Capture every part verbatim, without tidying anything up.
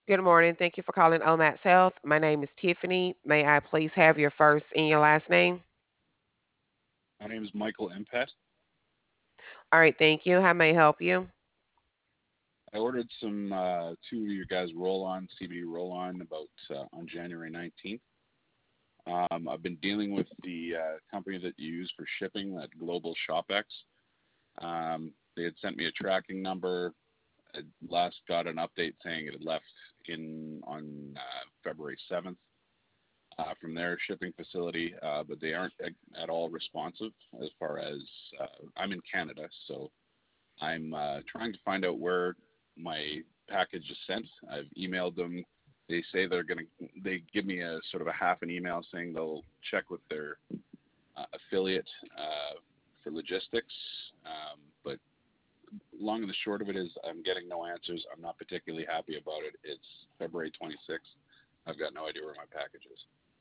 Good morning. Thank you for calling Omax Health. My name is Tiffany. May I please have your first and your last name? My name is Michael Empest. All right, thank you. How may I help you? I ordered some uh, two of your guys roll-on C B D roll-on about uh, on January nineteenth. Um, I've been dealing with the uh, company that you use for shipping, that Global ShopX. Um, they had sent me a tracking number. I last got an update saying it had left in on uh, February seventh uh, from their shipping facility, uh, but they aren't at all responsive as far as uh, I'm in Canada, so I'm uh, trying to find out where my package is sent. I've emailed them. They say they're going to, they give me a sort of a half an email saying they'll check with their uh, affiliate uh, for logistics. Um, but long and the short of it is I'm getting no answers. I'm not particularly happy about it. It's February twenty-sixth. I've got no idea where my package is.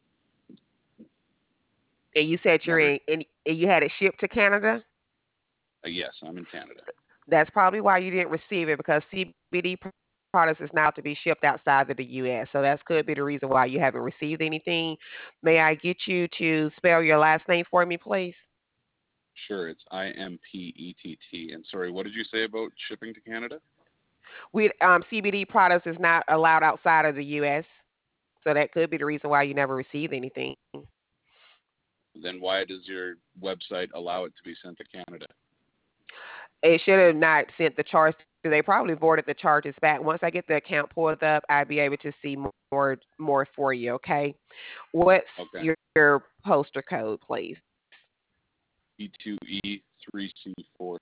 And you said you're Never, in, and and you had it shipped to Canada. uh, yes, I'm in Canada. That's probably why you didn't receive it because C B D products is now to be shipped outside of the U S. So that could be the reason why you haven't received anything. May I get you to spell your last name for me, please? Sure, it's I M P E T T. And sorry, what did you say about shipping to Canada? We um, C B D products is not allowed outside of the U S. So that could be the reason why you never received anything. Then why does your website allow it to be sent to Canada? It should have not sent the charge. They probably voided the charges back. Once I get the account pulled up, I'll be able to see more more for you. Okay. What's Okay. your poster code, please? E two E three C four.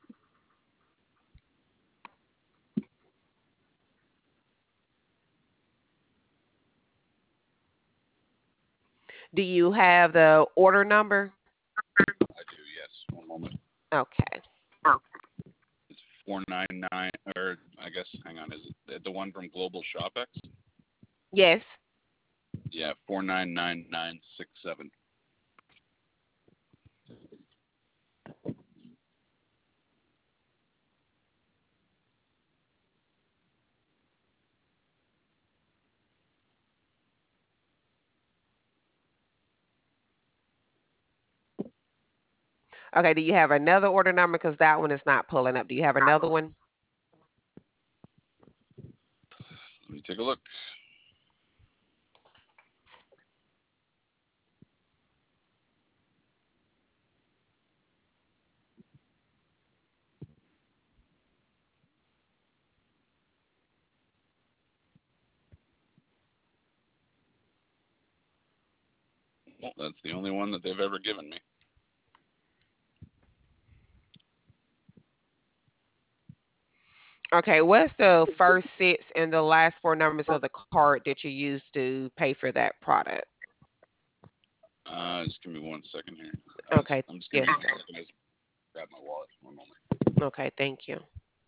Do you have the order number? I do, yes. One moment. Okay. It's four nine nine, or I guess, hang on, is it the one from Global ShopX? Yes. Yeah, four nine nine nine six seven. Okay. Do you have another order number? Because that one is not pulling up. Do you have another one? Let me take a look. Well, that's the only one that they've ever given me. Okay. What's the first six and the last four numbers of the card that you used to pay for that product? Uh, just give me one second here. I was, Okay. I'm just giving Yes. you a second. I just grab my wallet. One moment. Okay. Thank you.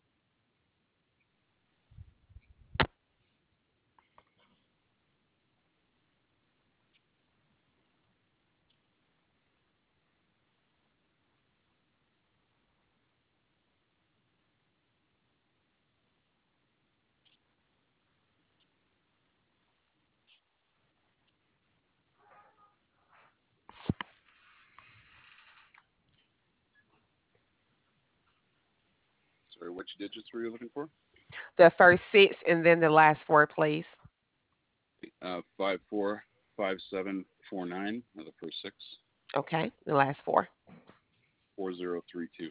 Sorry, which digits were you looking for? The first six and then the last four, please. Uh, five four five seven four nine. The first six. Okay. The last four. Four zero three two.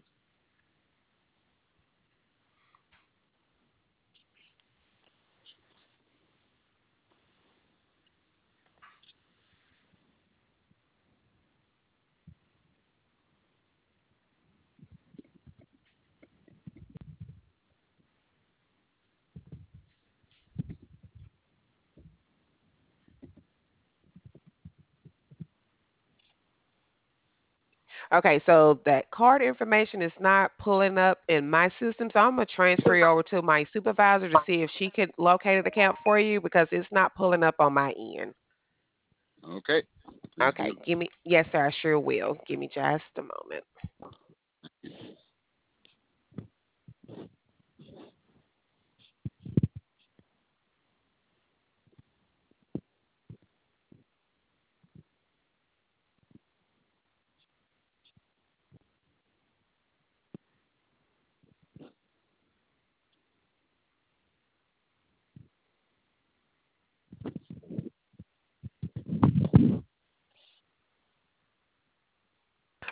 Okay, so that card information is not pulling up in my system, so I'm gonna transfer you over to my supervisor to see if she could locate an account for you because it's not pulling up on my end. Okay, please Okay, do. give me yes, sir, I sure will. Give me just a moment.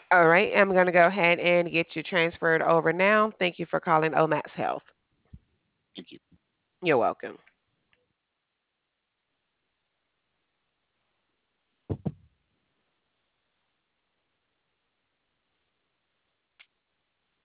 All right, I'm going to go ahead and get you transferred over now. Thank you for calling Omax Health. Thank you. You're welcome.